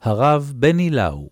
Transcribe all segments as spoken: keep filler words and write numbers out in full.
הרב בני לאו.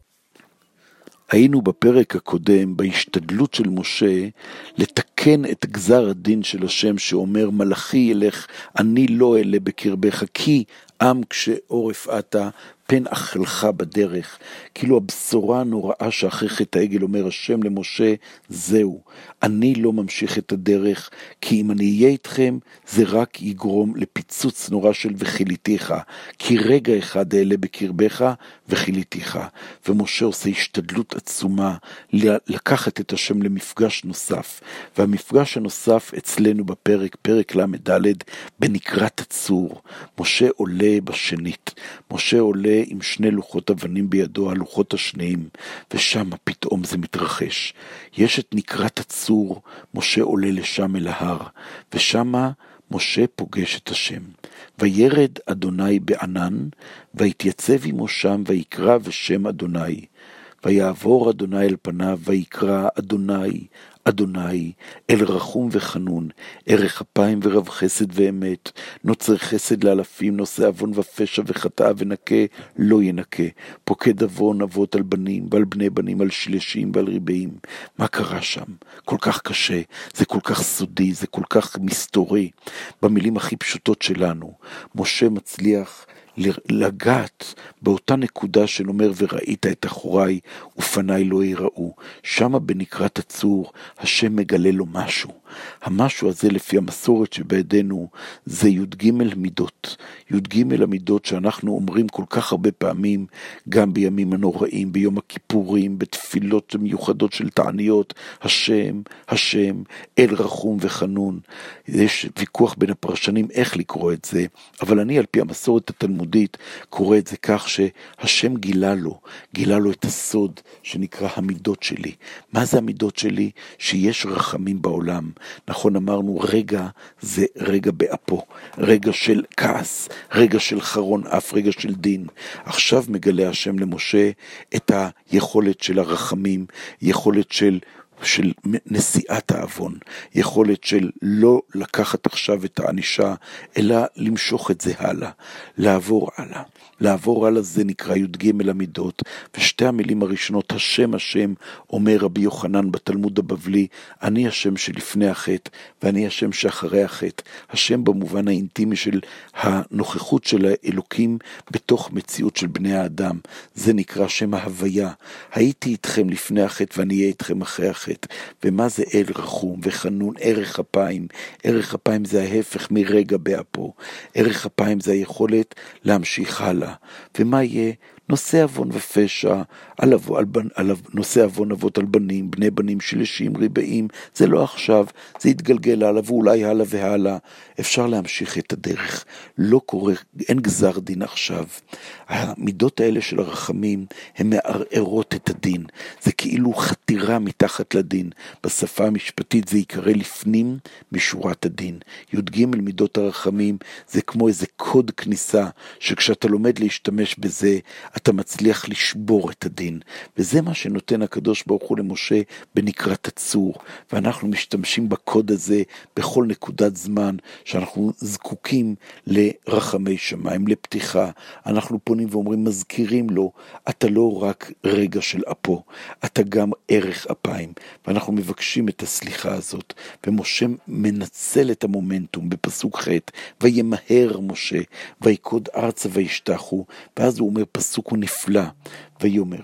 היינו בפרק הקודם בהשתדלות של משה לתקן את גזר הדין של השם שאומר מלאכי ילך אני לא אלה בקרבך כי עם כשעורף אתה פן אכלך בדרך. כאילו הבשורה הנוראה שאחרי חטא העגל אומר השם למשה זהו, אני לא ממשיך את הדרך כי אם אני אהיה איתכם זה רק יגרום לפיצוץ נורא של וחיליתיך, כי רגע אחד אלה בקרבך וחיליתיך. ומשה עושה השתדלות עצומה לקחת את השם למפגש נוסף, והמפגש הנוסף אצלנו בפרק, פרק למד בנקרת הצור. משה עולה בשנית, משה עולה עם שני לוחות אבנים בידו, הלוחות השניים, ושם פתאום זה מתרחש. יש את נקרת הצור, משה עולה לשם אל ההר, ושם משה פוגש את השם. וירד אדוני בענן, ויתייצב עמו שם, ויקרא בשם אדוני. ויעבור אדוני אל פניו, ויקרא אדוני, אדוני, אל רחום וחנון, ערך אפיים ורב חסד ואמת, נוצר חסד לאלפים, נושא אבון ופשע וחטאה ונקה, לא ינקה, פוקד אבון אבות על בנים, ועל בני בנים, על שלשים ועל ריבעים. מה קרה שם? כל כך קשה, זה כל כך סודי, זה כל כך מסתורי. במילים הכי פשוטות שלנו, משה מצליח לגעת באותה נקודה של אומר וראית את אחוריי ופניי לא יראו. שמה בנקרת הצור השם מגלה לו משהו. המשהו הזה לפי המסורת שבידינו זה י"ג מידות. י"ג המידות שאנחנו אומרים כל כך הרבה פעמים, גם בימים הנוראים, ביום הכיפורים, בתפילות מיוחדות של תעניות, השם, השם, אל רחום וחנון. יש ויכוח בין הפרשנים איך לקרוא את זה, אבל אני על פי המסורת התלמודית קורא את זה כך שהשם גילה לו, גילה לו את הסוד שנקרא המידות שלי. מה זה המידות שלי? שיש רחמים בעולם. נכון אמרנו רגע זה רגע באפו, רגע של כעס, רגע של חרון אף, רגע של דין. עכשיו מגלה השם למשה את היכולת של הרחמים, יכולת של של נשיאת האבון, יכולת של לא לקחת עכשיו את הענישה, אלא למשוך את זה הלאה, לעבור הלאה. לעבור הלאה זה נקרא י"ג המידות, ושתי המילים הראשונות, השם השם, אומר רבי יוחנן בתלמוד הבבלי, אני השם שלפני החטא, ואני השם שאחרי החטא. השם במובן האינטימי של הנוכחות של האלוקים, בתוך מציאות של בני האדם, זה נקרא שם ההוויה. הייתי איתכם לפני החטא, ואני אהיה איתכם אחרי החטא. ומה זה אל רחום וחנון? ערך אפיים. ערך אפיים זה ההפך מרגע באפו. ערך אפיים זה היכולת להמשיך הלאה. ומה יהיה? נושא אבון ופשע, על, אבו, על, בנ, על נושא אבון אבות על בנים, בני בנים שלשים ריבעים, זה לא עכשיו, זה יתגלגל הלאה ואולי הלאה והלאה. אפשר להמשיך את הדרך, לא קורה, אין גזר דין עכשיו. המידות האלה של הרחמים, הן מערערות את הדין, זה כאילו חתירה מתחת לדין. בשפה המשפטית זה יקרא לפנים משורת הדין. י"ג מידות הרחמים, זה כמו איזה קוד כניסה, שכשאתה לומד להשתמש בזה, אתה מצליח לשבור את הדין, וזה מה שנותן הקדוש ברוך הוא למשה בנקרת הצור, ואנחנו משתמשים בקוד הזה בכל נקודת זמן שאנחנו זקוקים לרחמי שמיים, לפתיחה. אנחנו פונים ואומרים, מזכירים לו, אתה לא רק רגע של אפו, אתה גם ערך אפיים, ואנחנו מבקשים את הסליחה הזאת, ומשה מנצל את המומנטום בפסוק ח' וימהר משה, ויקוד ארצה וישתחו, ואז הוא אומר פסוק הוא נפלא, ויאמר,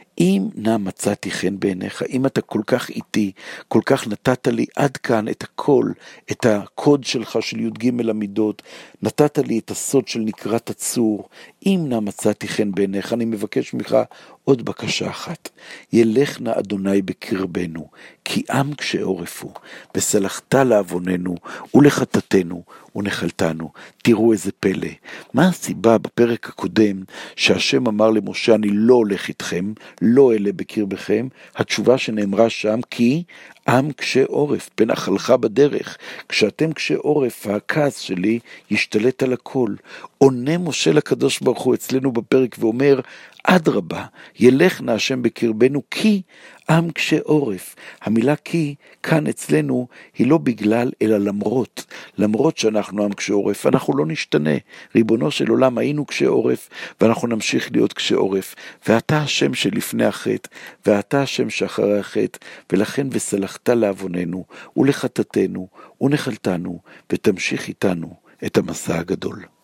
אם נא מצאתי חן בעיניך, אם אתה כל כך איתי, כל כך נתת לי עד כאן את הכל, את הקוד שלך של י"ג המידות, נתת לי את הסוד של נקרת הצור, אם נא מצאתי חן בעיניך, אני מבקש ממך עוד בקשה אחת, ילך נא אדוני בקרבנו, כי עם כשעורפו, וסלחת לעווננו ולחטאתנו ונחלתנו. תראו איזה פלא. מה הסיבה בפרק הקודם שהשם אמר למשה, אני לא הולך איתכם, לא אלה בקרבכם? התשובה שנאמרה שם, כי עם קשה עורף, פן אכלך בדרך. כשאתם קשה עורף, הכעס שלי ישתלט על הכל. עונה משה לקדוש ברוך הוא אצלנו בפרק ואומר, אדרבה, ילך נא השם בקרבנו, כי עם קשה עורף. המילה כי כאן אצלנו היא לא בגלל, אלא למרות. למרות שאנחנו עם קשה עורף, אנחנו לא נשתנה. ריבונו של עולם, היינו קשה עורף, ואנחנו נמשיך להיות קשה עורף. ואתה השם שלפני החטא, ואתה השם שאחרי החטא, ולכן וסלחת לעווננו, ולחטאתנו, ונחלתנו, ותמשיך איתנו את המסע הגדול.